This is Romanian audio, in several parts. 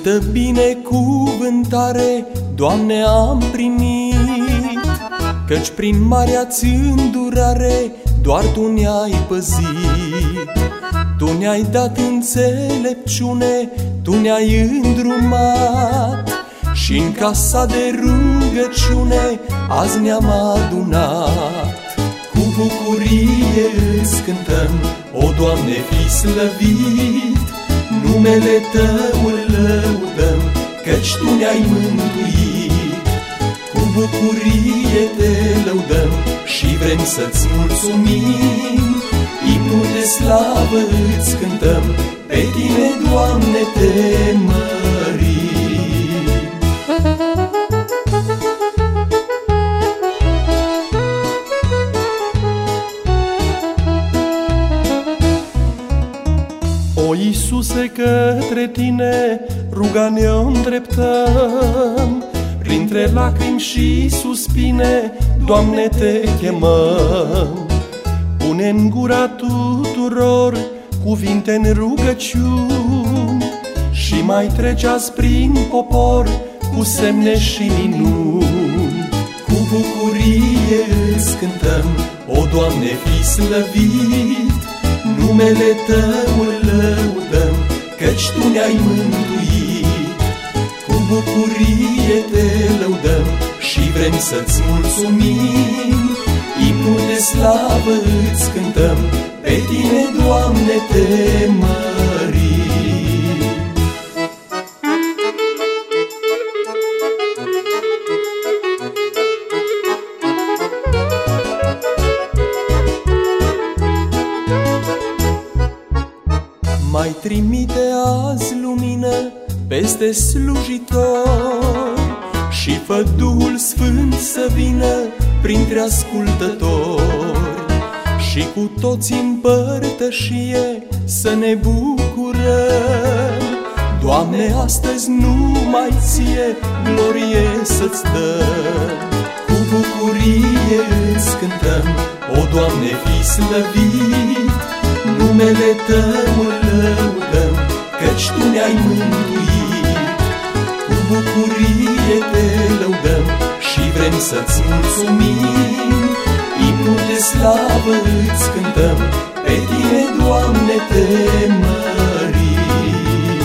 Multă binecuvântare, Doamne, am primit, căci prin marea-ți îndurare doar Tu ne-ai păzit. Tu ne-ai dat înțelepciune, Tu ne-ai îndrumat și în casa de rugăciune azi ne-am adunat. Cu bucurie îți cântăm, o Doamne, fii slăvit, numele Tău îl lăudăm, căci Tu ne-ai mântuit. Cu bucurie Te lăudăm și vrem să-ți mulțumim, imnul de slavă îți cântăm, pe Tine, Doamne, Te mărim. O, Iisuse, către Tine ruga ne-o îndreptăm, printre lacrimi și suspine, Doamne, Te chemăm. Pune în gura tuturor cuvinte-n rugăciuni și mai trece azi prin popor cu semne și minuni. Cu bucurie îți cântăm, o Doamne, fii slăvit, numele Tău îl lăudăm, căci Tu ne-ai mântuit. Cu bucurie Te lăudăm și vrem să-ți mulțumim, imnul de slavă îți cântăm, pe Tine, Doamne, Te mărim. Mai trimite azi lumină peste slujitori și fă Duhul Sfânt să vină printre ascultători și cu toți în părtășie să ne bucurăm. Doamne, astăzi numai Ție glorie să-ți dăm. Cu bucurie îți cântăm, o Doamne, fii slăvit, numele Tău îl lăudăm, căci Tu ne-ai mântuit. Cu bucurie Te lăudăm și vrem să-ți mulțumim, imnul de slavă îți cântăm, pe Tine, Doamne, Te mărim.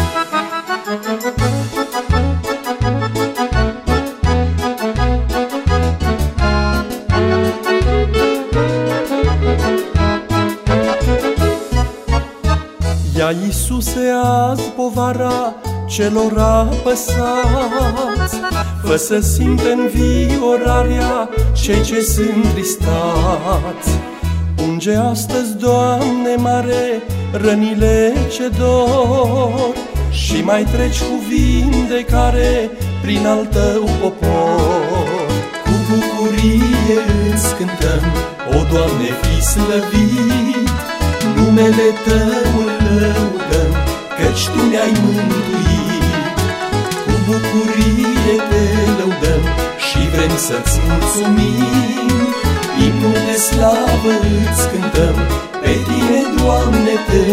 Ia, Iisuse, azi povara celor apăsați, fă să simtă înviorarea cei ce sunt tristați. Unge astăzi, Doamne mare, rănile ce dor și mai treci cu vindecare prin al Tău popor. Cu bucurie îți cântăm, o Doamne, fii slăvit, numele Tău îl lăudăm, căci Tu ne-ai mântuit. Cu bucurie Te lăudăm și vrem să-ți mulțumim, imnul de slavă îți cântăm, pe Tine, Doamne, Te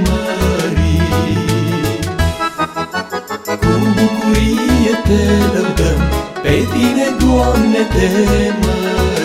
mărim. Cu bucurie Te lăudăm, pe Tine, Doamne, Te mărim.